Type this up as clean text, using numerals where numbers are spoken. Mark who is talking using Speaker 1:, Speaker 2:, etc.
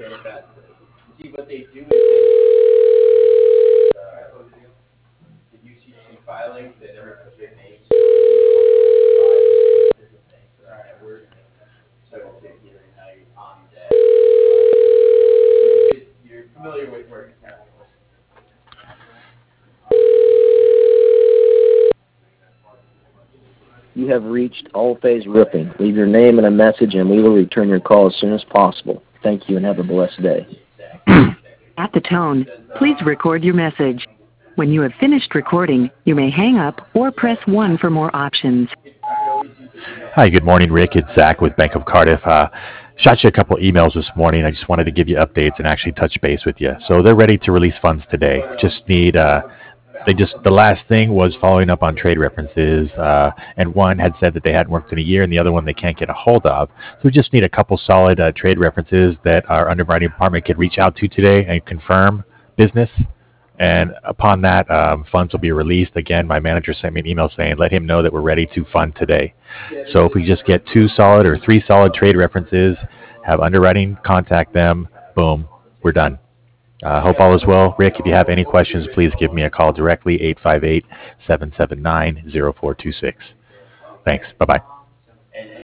Speaker 1: You have reached All-Phase Roofing. Leave your name and a message, and we will return your call as soon as possible. Thank you, and have a blessed day.
Speaker 2: At the tone, please record your message. When you have finished recording, you may hang up or press 1 for more options.
Speaker 3: Hi, good morning, Rick. It's Zach with Bank of Cardiff. Shot you a couple emails this morning. I just wanted to give you updates and actually touch base with you. So they're ready to release funds today. Just need the last thing was following up on trade references, and one had said that they hadn't worked in a year, and the other one they can't get a hold of. So we just need a couple solid trade references that our underwriting department could reach out to today and confirm business. And upon that, funds will be released. Again, my manager sent me an email saying, let him know that we're ready to fund today. So if we just get 2 solid or 3 solid trade references, have underwriting contact them, boom, we're done. Hope all is well. Rick, if you have any questions, please give me a call directly, 858-779-0426. Thanks. Bye-bye.